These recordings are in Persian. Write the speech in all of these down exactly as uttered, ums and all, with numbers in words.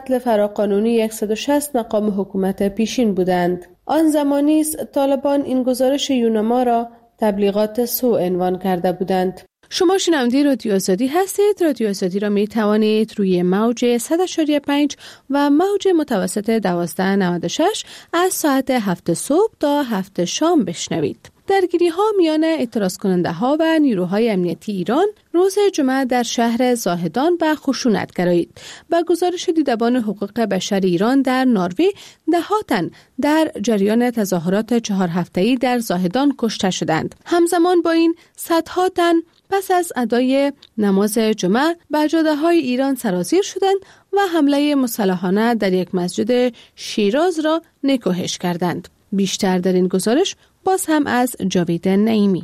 قتل فراقانونی صد و شصت مقام حکومت پیشین بودند. آن زمانی است طالبان این گزارش یوناما را تبلیغات سوء عنوان کرده بودند. شما شنونده رادیو آزادی هستید. رادیو آزادی را می توانید روی موج صد و شش و پنج و موج متوسط دوازده نود و شش از ساعت هفت صبح تا هفت شام بشنوید. درگیری ها میان اعتراض کننده ها و نیروهای امنیتی ایران روز جمعه در شهر زاهدان به خشونت گرایید. با گزارش دیدبان حقوق بشر ایران در نروژ، ده تن در جریان تظاهرات چهار هفته‌ای در زاهدان کشته شدند. همزمان با این صدها تن پس از ادای نماز جمعه به جاده‌های ایران سرازیر شدند و حمله مسلحانه در یک مسجد شیراز را نکوهش کردند. بیشتر در این گزارش باز هم از جاوید نعیمی.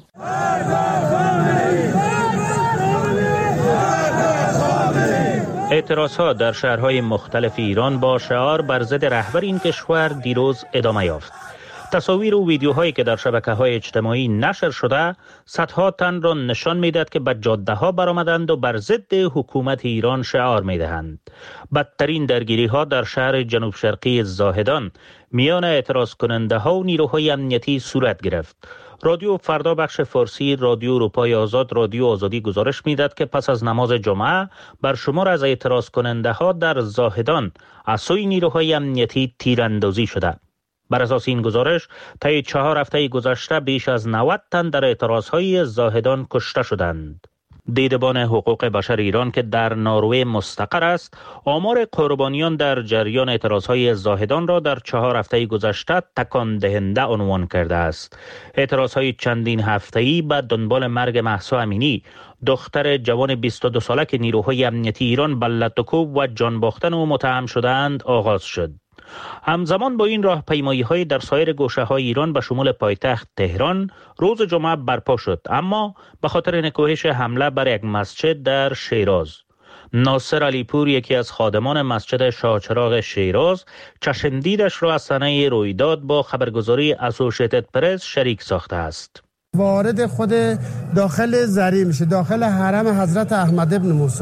اعتراضها در شهرهای مختلف ایران با شعار بر ضد رهبر این کشور دیروز ادامه یافت. تصاویر و ویدیوهایی که در شبکه‌های اجتماعی نشر شده صدها تن را نشان می‌دهد که به جاده‌ها برآمدند و بر ضد حکومت ایران شعار می‌دهند. بدترین درگیری‌ها در شهر جنوب شرقی زاهدان میان اعتراض کننده‌ها و نیروهای امنیتی صورت گرفت. رادیو فردا بخش فارسی رادیو اروپای آزاد رادیو آزادی گزارش می‌دهد که پس از نماز جمعه بر شمار از اعتراض کننده‌ها در زاهدان از سوی نیروهای امنیتی تیراندازی شده. بر اساس این گزارش طی چهار هفته گذشته بیش از نود تن در اعتراضهای زاهدان کشته شدند. دیدبان حقوق بشر ایران که در نروژ مستقر است، آمار قربانیان در جریان اعتراضهای زاهدان را در چهار هفته گذشته تکان دهنده عنوان کرده است. اعتراضهای چندین هفته‌ای به دنبال مرگ مهسا امینی، دختر جوان بیست و دو ساله که نیروهای امنیتی ایران به لطوکوب و جان باختن او متهم شدند آغاز شد. همزمان با این راهپیمایی‌های در سایر گوشه‌های ایران به شمول پایتخت تهران روز جمعه برپا شد، اما به خاطر نکوهش حمله بر یک مسجد در شیراز. ناصر علیپور، یکی از خادمان مسجد شاهچراغ شیراز، چشمدیدش را از صحنه رویداد با خبرگزاری اسوسییتد پرس شریک ساخته است. وارد خود داخل زری میشه، داخل حرم حضرت احمد ابن موسی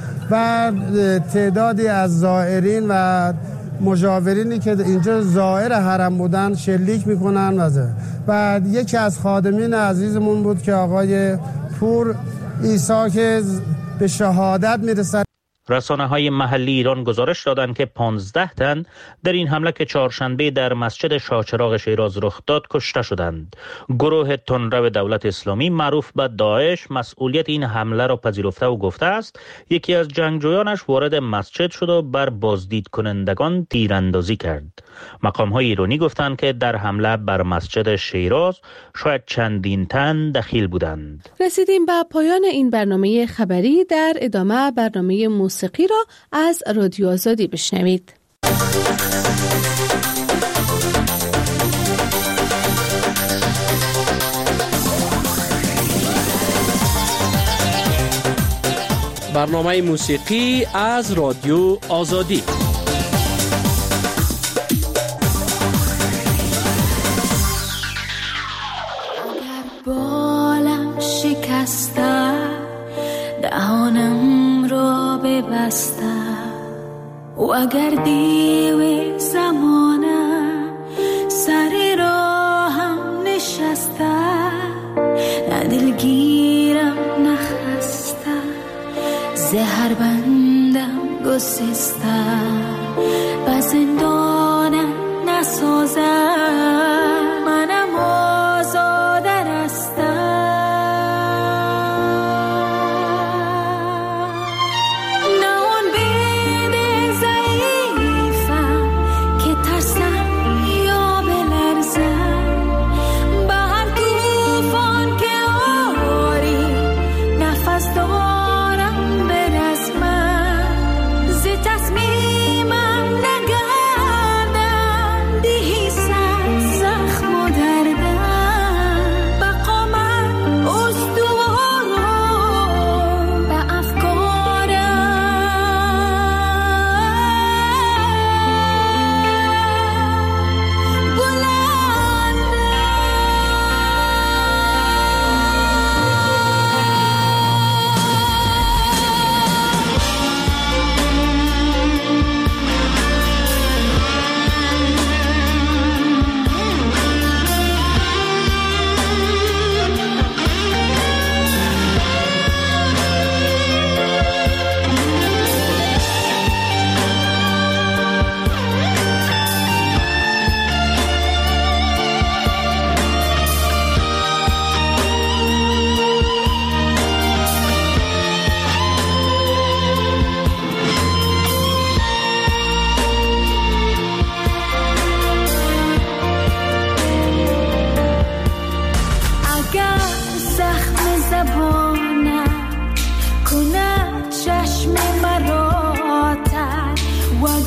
و تعدادی از زائرین و مجاورینی که اینجا زائر حرم بودن شلیک میکنن و بعد یکی از خادمین عزیزمون بود که آقای پور عیسی که به شهادت میرسد. رسانه های محلی ایران گزارش دادند که پانزده تن در این حمله که چهارشنبه در مسجد شاهچراغ شیراز رخ داد کشته شدند. گروه تندرو دولت اسلامی معروف به داعش مسئولیت این حمله را پذیرفته و گفته است یکی از جنگجویانش وارد مسجد شد و بر بازدید کنندگان تیراندازی کرد. مقام های ایرانی گفتند که در حمله بر مسجد شیراز شاید چندین تن دخیل بودند. رسیدیم به پایان این برنامه خبری. در ادامه برنامه موسیقی را از رادیو آزادی بشنوید. برنامه موسیقی از رادیو آزادی. اگر بالم شکسته دهانم را ببسته و اگر دیو زمانه سر راهم نشسته نه دلگیرم نخسته زهر بندم گسسته و زندانم نسازه منم آزاده رسته تصمیمم نگردم دیگه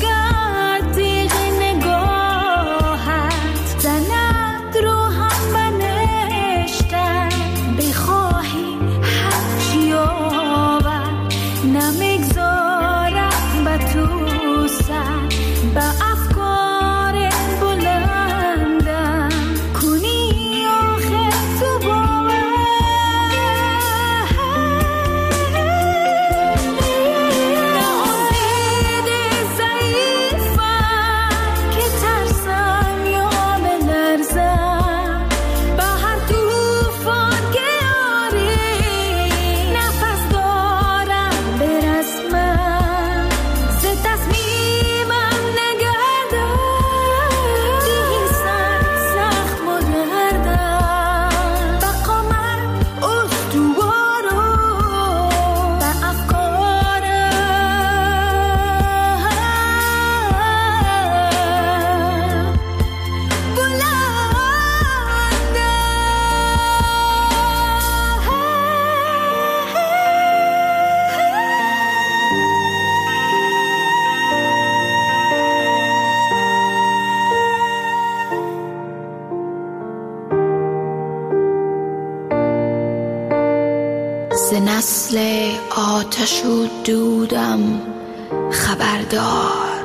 ز نسل آتش و دودم خبردار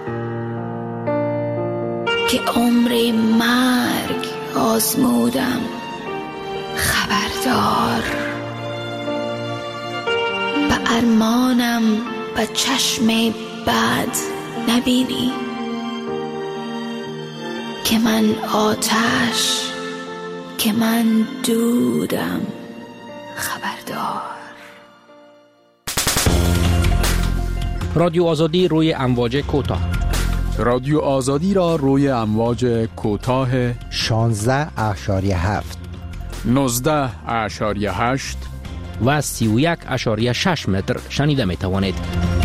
که عمر مرگ آزمودم خبردار. به ارمانم به چشم بد نبینی که من آتش که من دودم خبردار. رادیو آزادی روی امواج کوتاه. رادیو آزادی را روی امواج کوتاه شانزده اشاریه هفت، نوزده اشاریه هشت و سی و یک اشاریه شش متر شنیده می توانید.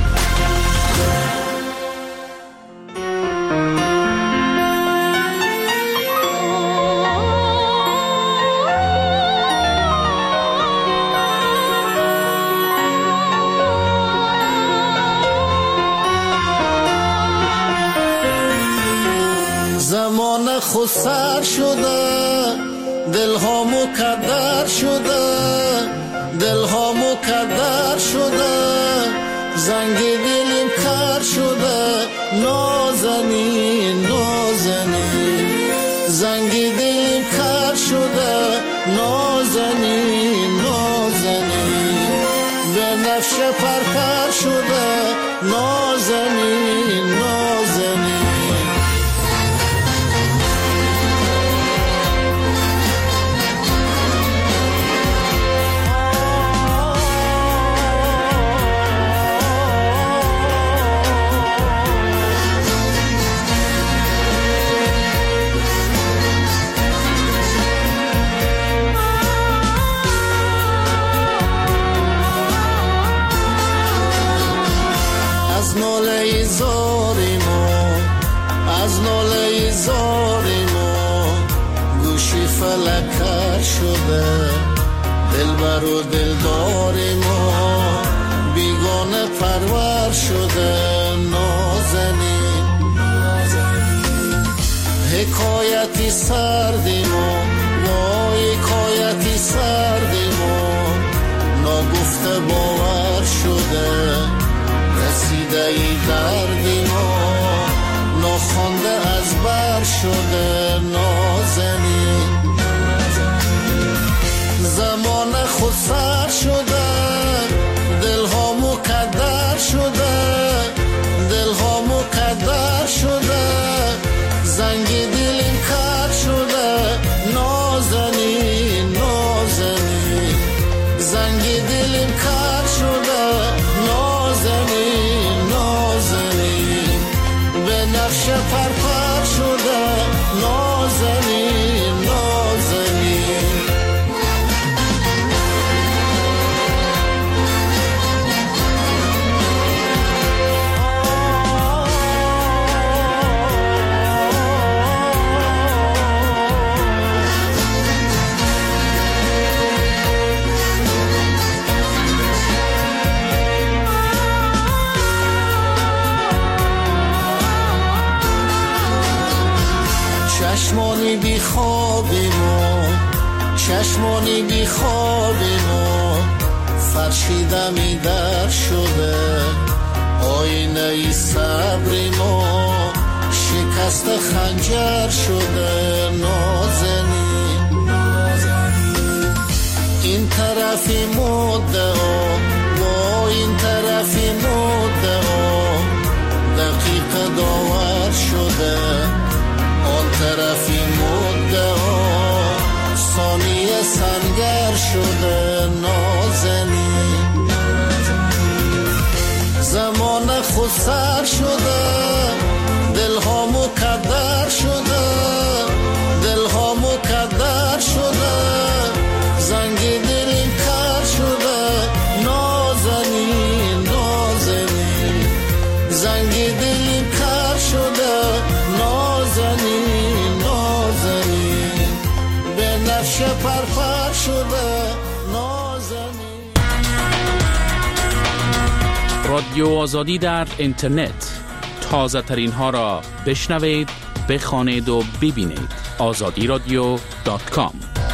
زمان خود سر شده، دل ها مکدر شده، دل ها مکدر شده، زنگ دلیم کر شده، نازنین نازنین، زنگ دلیم کر شده، نازنین نازنین، به نفش پرپر شده، نازنین نازنین. از ناله زاری ما، از ناله زاری ما، گوشی فلکر شده، دلبر و دلدار ما، بیگانه پرور شده، نازنین حکایتی سردی ما، وای حکایتی سردی ما، ناگفته باور شده، رسیده ای دردی ما، ناخوانده از بر شده، نازنین زمان خود سر شده، دل ها مکدر شده، دل ها مکدر شده، زنگ دلیم کر شده، نازنین نازنین، زنگ دلیم کر شده، نازنین نازنین، به نقش پرپر شده، نازنین نازنین. چشمانی بی خوابی ما چشمانی بی خوابی ما فرشیدمی در شده آینه ای صبری ما شکست خنجر شده نازنین این طرفی مدعا با این طرفی مدعا دقیق داور شده آن طرفی مدعا ثانیه سنگر شده نازنین زمان خود سر شده دلها مکدر شده دلها مکدر شده زنگ دلیم کر شده نازنین نازنین زنگ دلیم کر شده نازنین نازنین به نفش پرپر شده نازنین. رادیو آزادی در اینترنت، تازه ترین ها را بشنوید، بخوانید و ببینید. آزادی رادیو دات کام.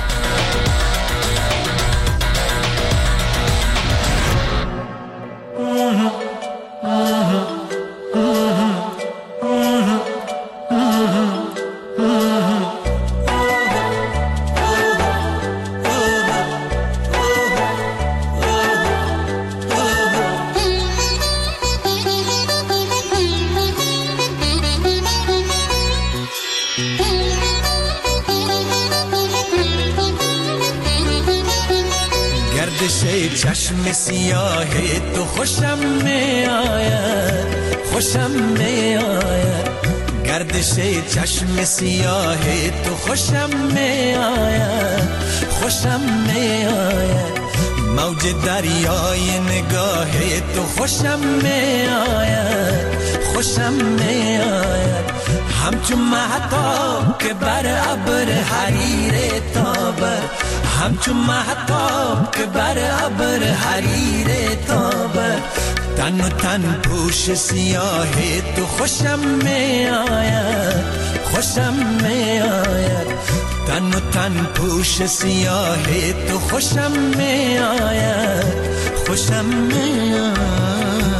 چشم سیاه تو خوشم می آید خوشم می آید گردش چشم سیاه تو خوشم می آید خوشم می آید موج دریای نگاه تو خوشم می آید خوشم می آید همچون مهتاب که بر ابر حریر تابد همچون مهتاب که بر ابر حریر تابد تن و تن پوش سیاه تو خوشم می آید خوشم می آید تن و تن پوش سیاه تو خوشم می آید خوشم می آید.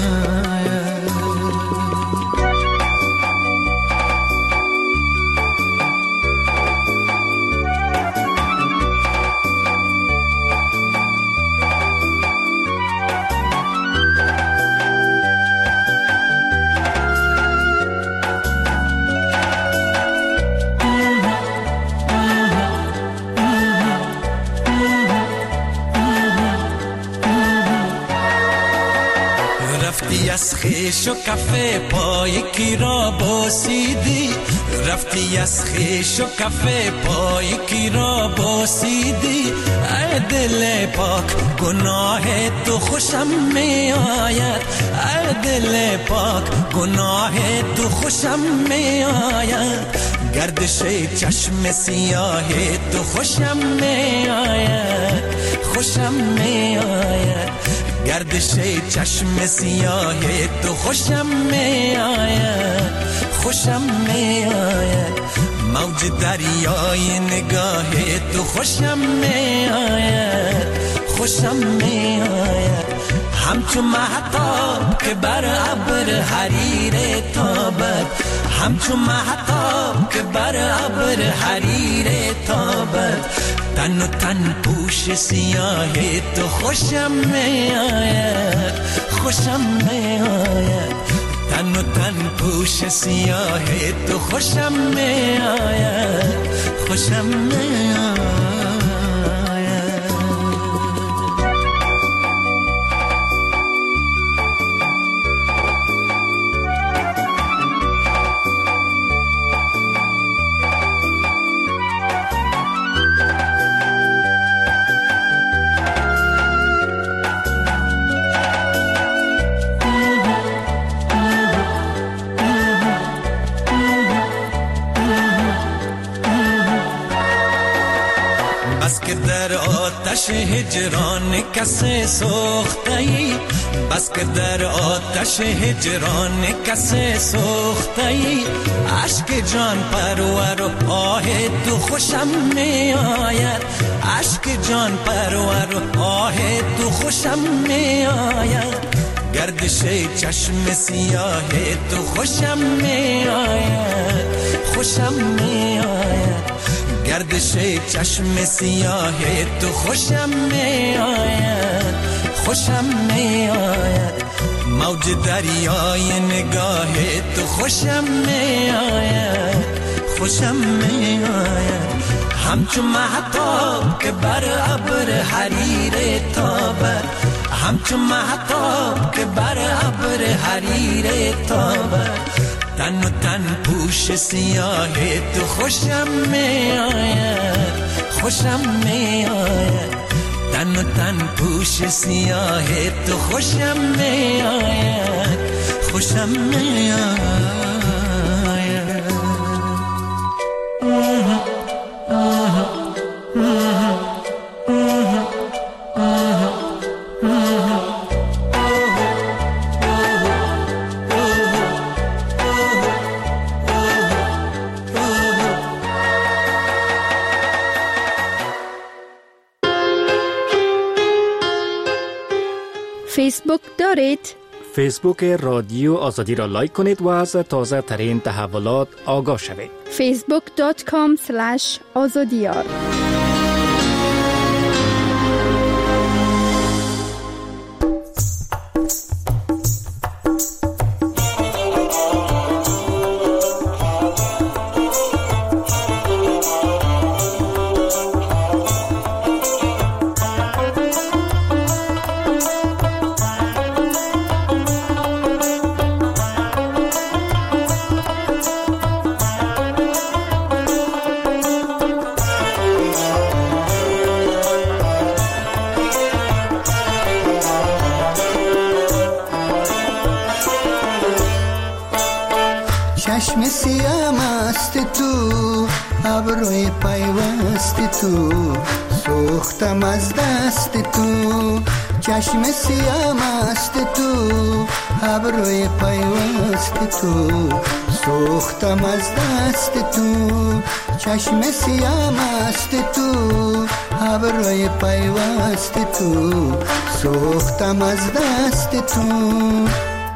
از خیش و کفه پای کی را بوسیدی رفتی از خیش و کفه پای کی را بوسیدی ای دل پاک گناه تو خوشم می آید ای دل پاک گناه تو خوشم می آید گردش چشم سیاه تو خوشم می آید خوشم می آید گردش چشم سیاه تو خوشم می آید خوشم می آید موج دریای نگاه تو خوشم می آید خوشم می آید همچون مهتاب که بر ابر حریر تابد همچون مهتاب که بر ابر حریر تابد تن و تن پوش سیاه تو خوشم می آید خوشم می آید تن و تن پوش سیاه تو خوشم می آید خوشم می آید. در آتش هجران کسی سوخته ای، بس که در آتش هجران کسی سوخته ای. عشق جان پرور و آه تو خوشم می آید، عشق جان پرور و آه تو خوشم می آید. گردش چشم سیاه تو خوشم می آید، خوشم می آید. گردش چشم سیاه تو خوشم می آید، خوشم می آید. موج دریای نگاه تو خوشم می آید، خوشم می آید. همچو مهتاب که بر ابر حریر تابد، همچو مهتاب که بر ابر حریر تابد. تن و تن پوش سیاه تو خوشم می آید، خوشم می آید. تن و تن پوش سیاه تو خوشم می آید، خوشم می آید. فیسبوک دارید؟ فیسبوک رادیو آزادی را لایک کنید و از تازه ترین تحولات آگاه شوید. فیسبوک دات کام اسلش آزادیار. چشم سیام است تو، ابروی پیوست تو، سوختم از دست تو. چشم سیام است تو، ابروی پیوست تو، سوختم از دست تو. چشم سیام است تو، ابروی پیوست تو، سوختم از دست تو.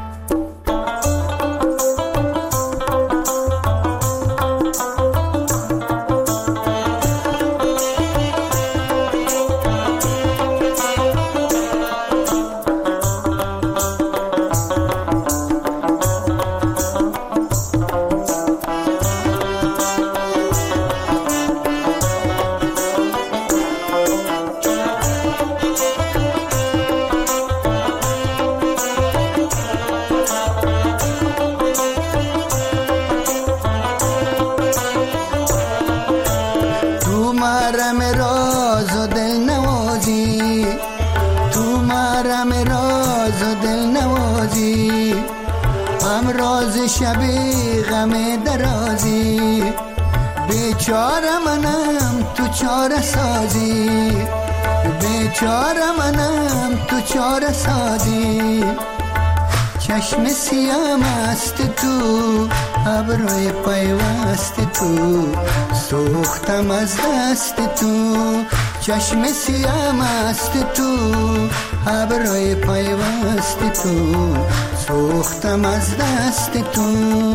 شبی غم درازی، بیچاره منم تو چاره سازی، بیچاره منم تو چاره سازی. چشم سیام است تو، ابروی پیوست تو، سوختم از دست تو. چشم سیام است تو، ابروی پیوست تو، سوختم از دست تو.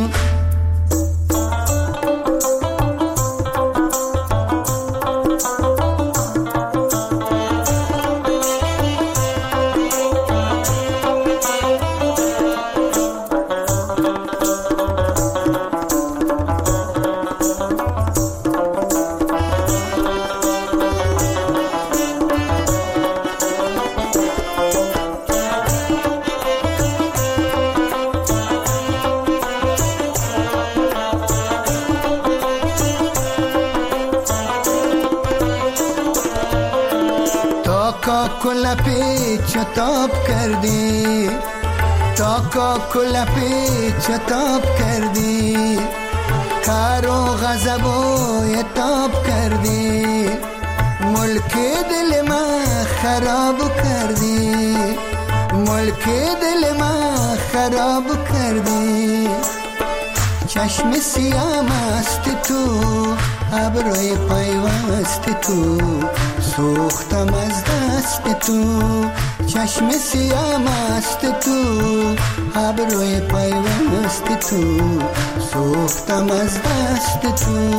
کل پیچ تاب کردی، تا کا کل پیچ تاب کردی، کار و غضب و تاب کردی. مل ملک دل من خراب کردی، ملک دل من خراب کردی. چشم سیام است تو، ابروی پیوست تو، سوختم از دست تو. چشم سیام است تو، ابروی پیوست تو، سوختم از دست تو.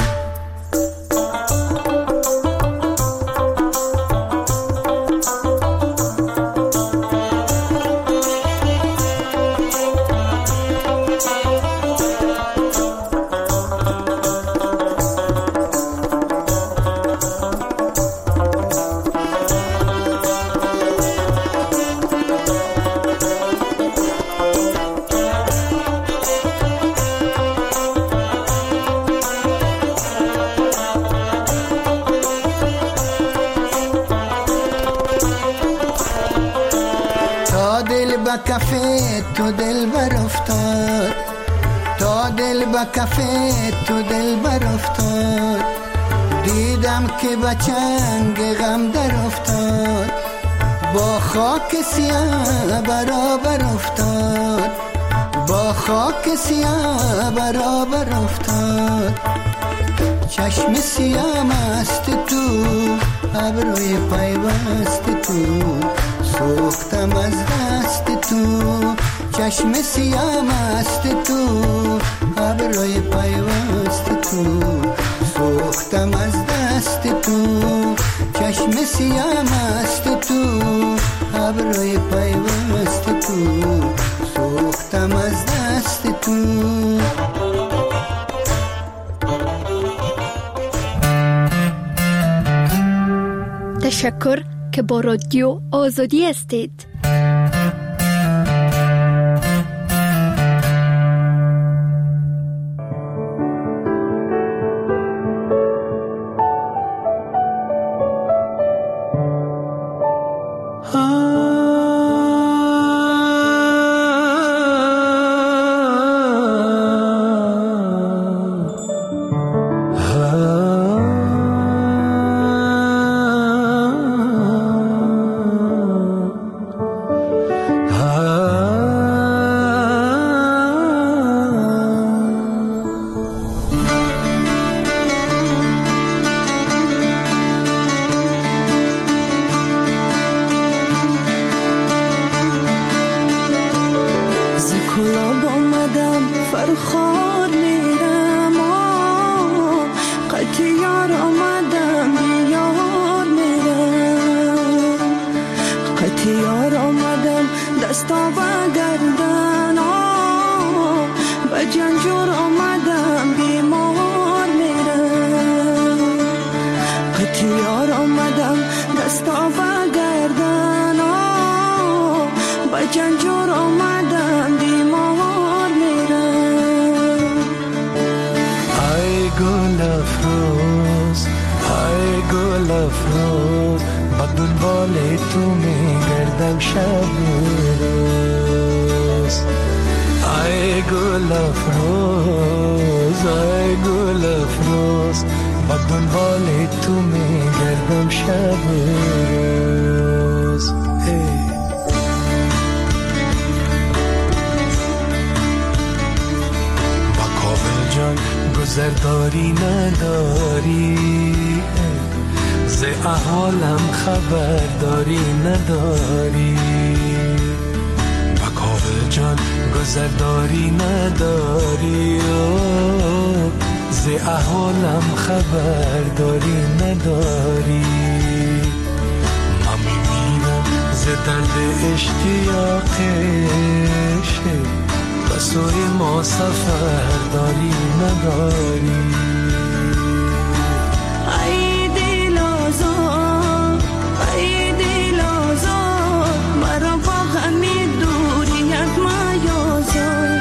کفه تو دل بر افتاد، تا دل با کفه تو دل بر افتاد. دیدم که با چنگ غم در افتاد، با خاک سیاه برابر افتاد، با خاک سیاه برابر افتاد. چشم سیاه است تو، ابروی پیوست تو، سوختم از دست تو. چشم سیاه است تو، ابروی پیوست تو، سوختم از دست تو. چشم سیاه است تو، ابروی پیوست تو، سوختم از دست تو. تشکر که با رادیو آزادی هستید. گذرداری نداری، ز احوالم خبرداری نداری. بکاوه جان گذرداری نداری، ز احوالم خبرداری نداری. من میمیرم ز درد اشتیاقش، بسوی ما سفر داری نداری. ای دل آزاد، ای دل آزاد، مرا با همین دوریت میازاد.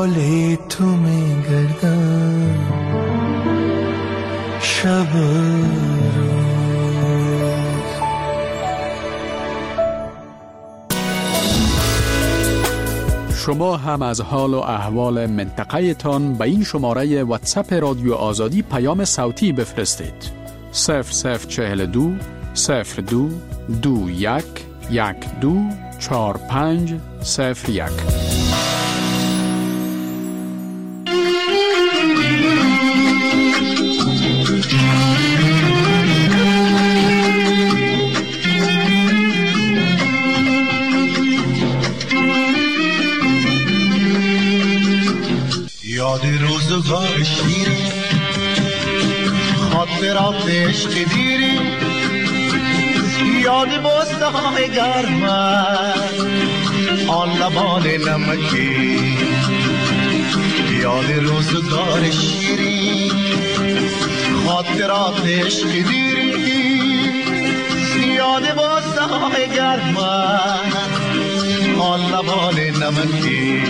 دنبال تو میگردم شب روز. شما هم از حال و احوال منطقه تان به این شماره واتساپ رادیو آزادی پیام صوتی بفرستید. صفر صفر چهل دو صفر دو دو یک یک دو چهار پنج صفر یک. یاد روزگار شیرین خاطرات عشق دیری یاد بسته های گرم آن لبان نمکی یاد روزگار شیرین خاطرات عشق دیری یاد بسته های گرم آن لبان نمکی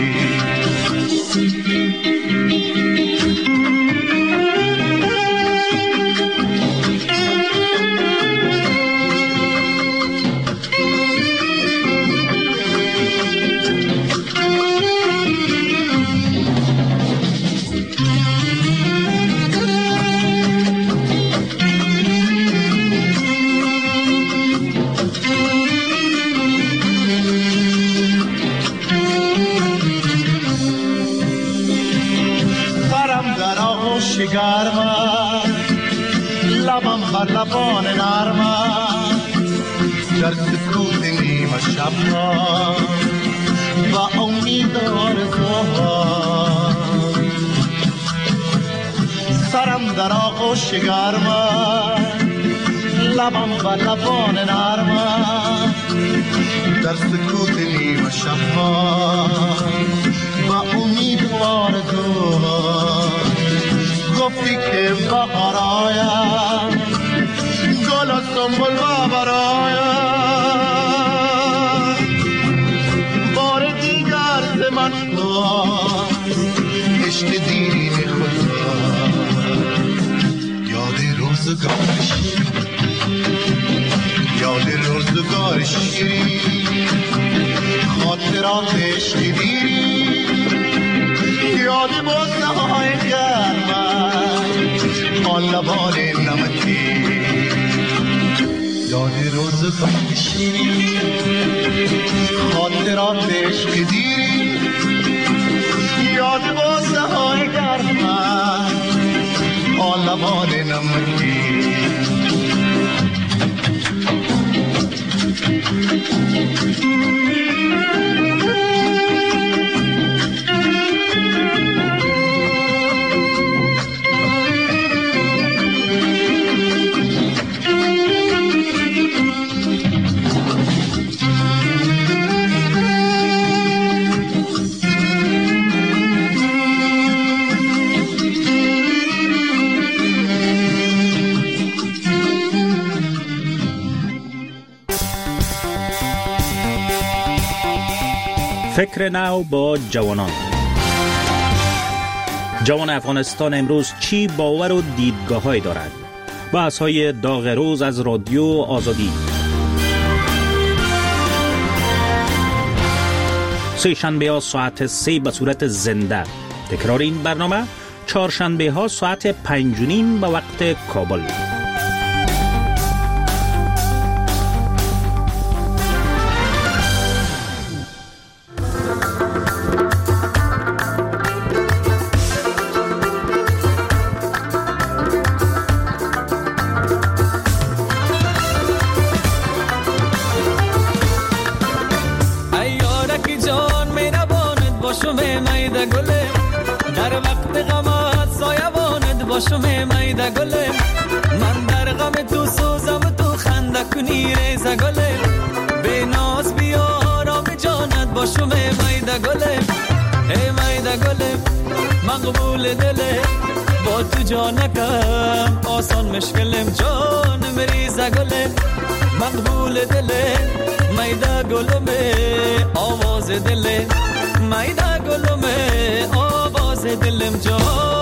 گرمم لبم بر لبان نرمم در سکوت نیمه شب ها و امید آرزوها سرم در آغوش گرمم لبم بر لبان نرمم در سکوت نیمه شب ها و امید آرزوها گفتی که بهار آیم گل و سنبل و برایم بار دیگر ز من عشق دیرین خدا یاد روزگار شیرین یاد روزگار شیرین خاطرات عشق دیرین یاد بسته های گرم آن لبان نمکی یاد روزگار شیرین خاطرات عشق دیرین یاد بسته های گرم آن لبان نمکی فکر نو با جوانان. جوان افغانستان امروز چی باور و دیدگاه‌هایی دارد؟ بحث‌های داغ روز از رادیو آزادی. سه شنبه ها ساعت سه به صورت زنده. تکرار این برنامه چهارشنبه ها ساعت پنج و نیم به وقت کابل. باشم میده گله من در غم تو سوزم تو خنده کنی ریزه گله به ناز بیا آرام جانت باشم میده گله ای میده گله مقبول دله با تو جانکم آسان مشکلم جان مریزه گله مقبول دله میده گلم آواز دله میده گلم آواز دلم جا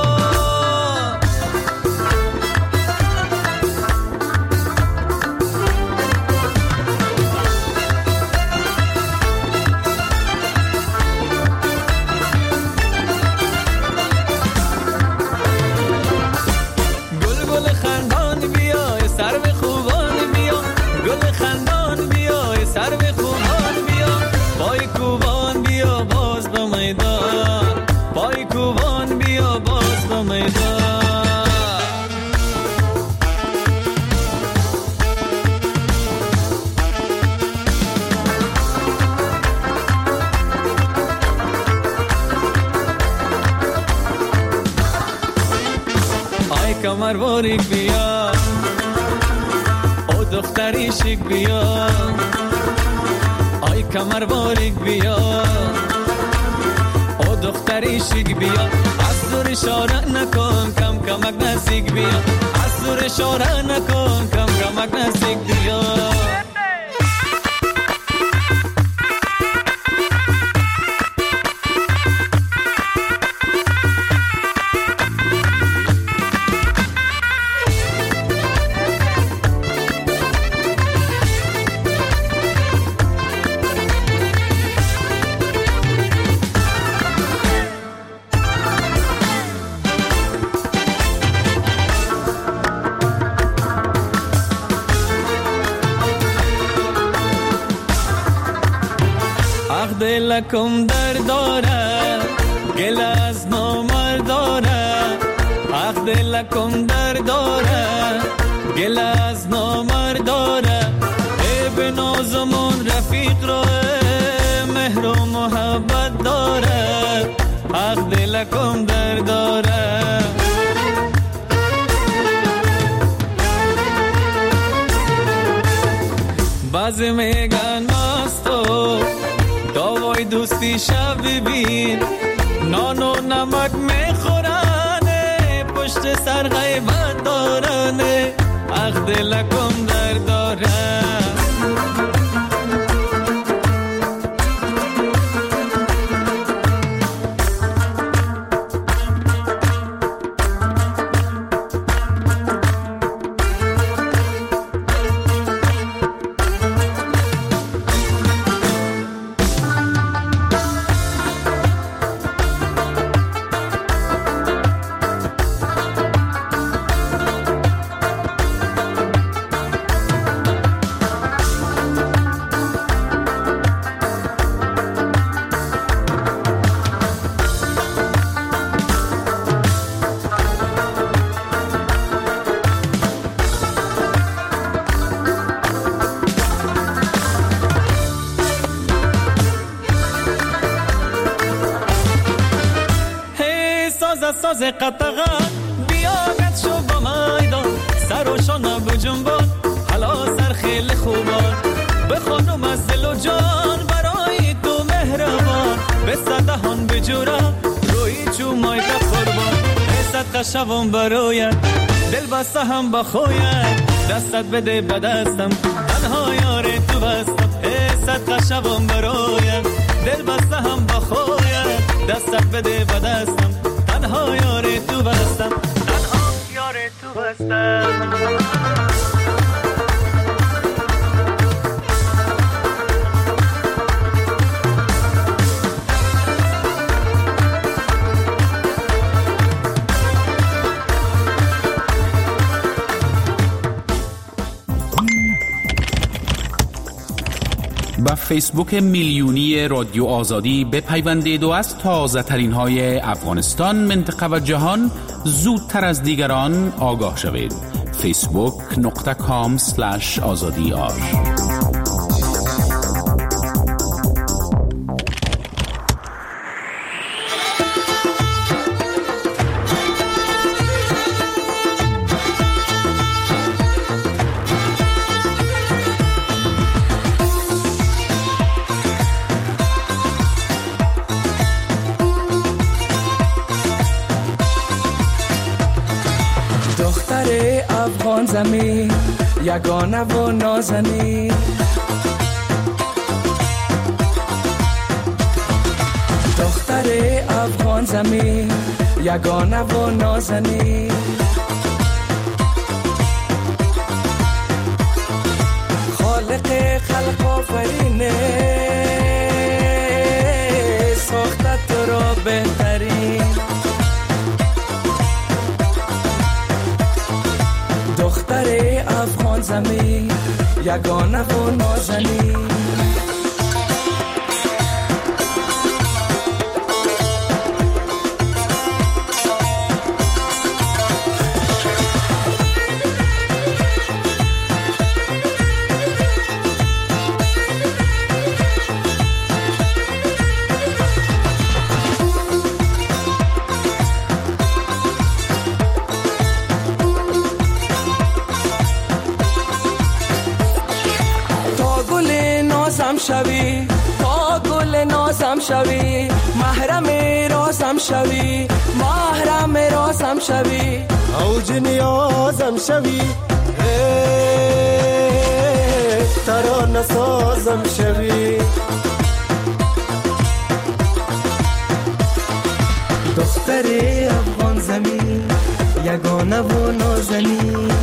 کمر باریک بیا او دختری شیک بیا آی کمر باریک بیا او دختری شیک بیا از دور اشاره نکن کم کمک نزدیک بیا از دور اشاره نکن کم کمک نزدیک بیا دلکم در داره گل از نامرد داره اخ دلکم در داره گل از نامرد داره ای به نازمون رفیق را مهر و محبت داره اخ دلکم در داره بعضی میگن مستو داوای دوستی شب ببین نان و نمک میخورنه پشت سر غیبت دارنه اخ دلکم در داره ساز قطغا بیاگت شو با میدان سر و شانه بجنبان حالا سر خیلی خوبان به خانم از دل و جان برای تو مهربان به صدهان بجورا روی چو مایده قربان ای صدقه شوان برایت دل بسته هم بخوید دستت بده به دستم تنها یار تو بستم ای صدقه شوان برایت دل بسته هم بخوید دستت بده به دستم تنها یار تو بستم تنها یار تو بستم با فیسبوک میلیونی رادیو آزادی بپیوندید و از تازه ترین های افغانستان، منطقه و جهان زودتر از دیگران آگاه شوید. فیسبوک نقطه کام سلش آزادی آر. افغان زمین یگانه و نازنین زمین یگانه و نازنین. خالق خلق آفرینه ساخته تو را بهترین. دختر افغان زمین یگانه و نازنین. شوی تا گل نازم شوی، محرم رازم شوی، محرم رازم شوی، اوج نیازم شوی، ترانه سازم شوی. دختر افغان زمین یگانه و نازنین.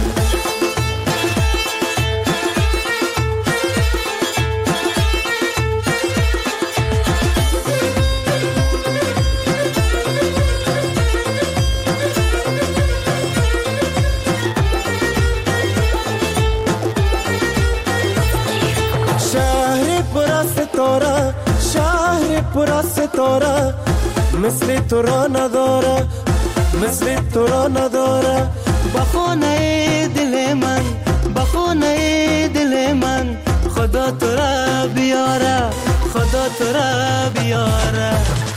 شهر پر ستاره مثل تو را نداره، مثل تو را نداره. بخونه دل من، بخونه دل من، خدا تو را بیاره، خدا تو را بیاره.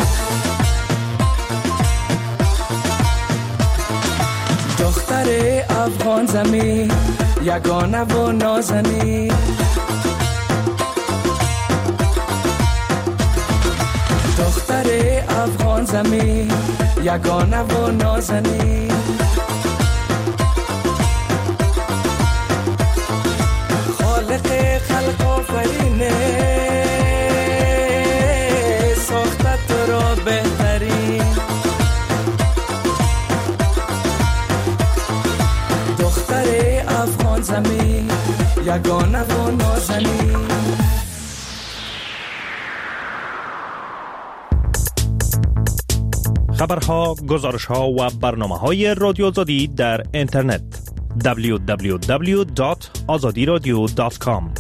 دختر افغان زمین یگانه و نازنین. دختر افغان زمین یگانه و نازنین. خالق خلق آفرینه ساخته تو را بهترین. دختر افغان زمین یگانه و نازنین. خبرها، گزارشها و برنامه‌های رادیو آزادی در اینترنت دبلیو دبلیو دبلیو دات آزادی رادیو دات کام.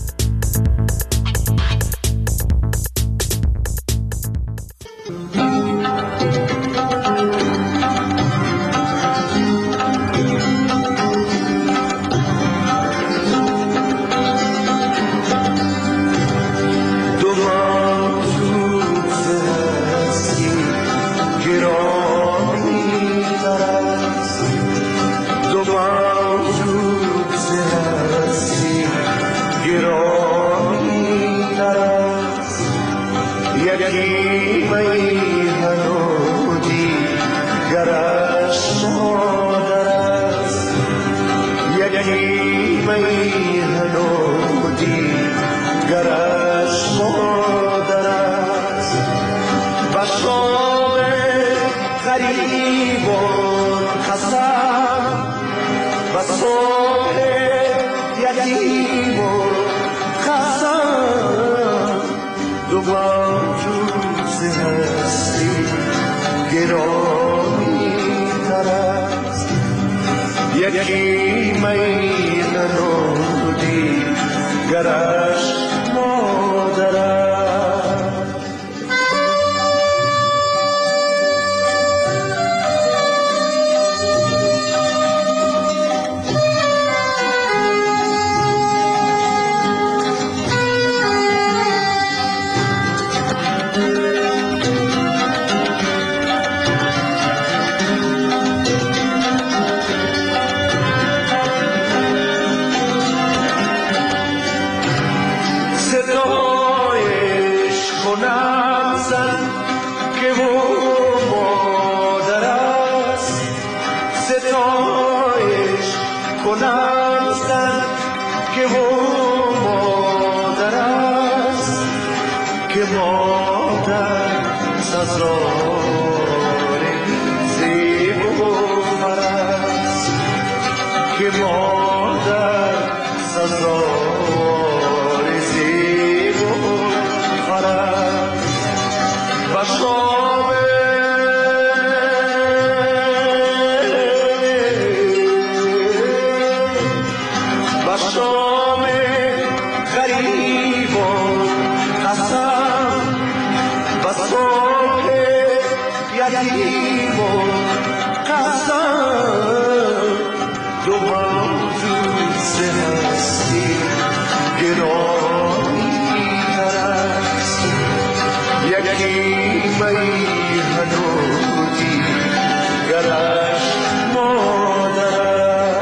یکی می ننودی گرش مادرم. که مادر سزاره شام و شام غریبان قسم و صبح یتیمان قسم دو موجود سه هستی گرانی ترست یکی میهن و دیگرش مادر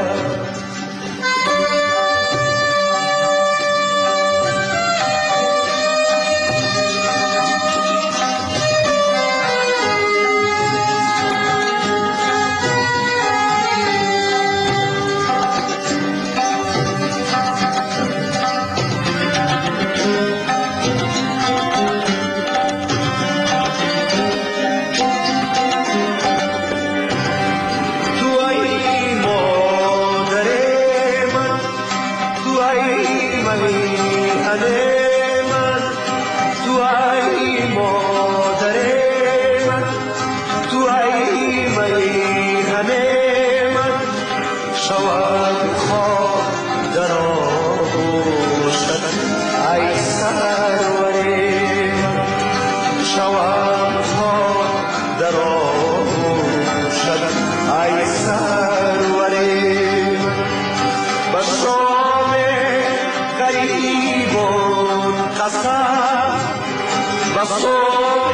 و صبح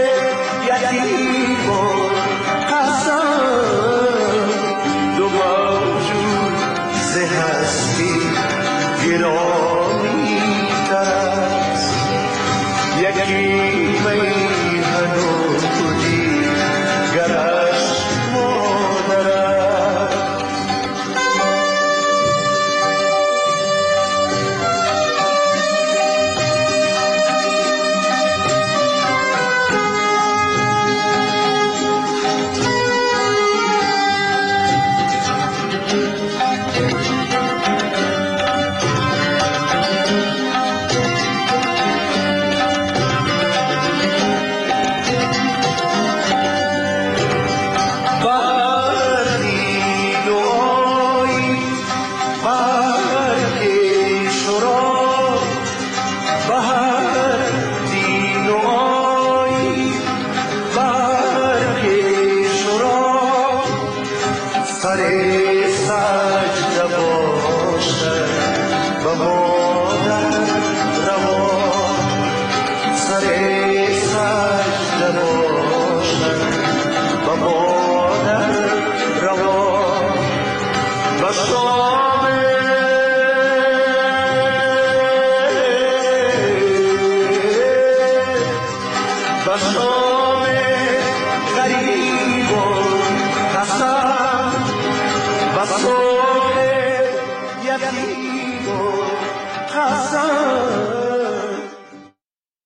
یتیمان قسم دو موجود ز هستی گرامی ترست یکی میهن و دیگرش مادر قسم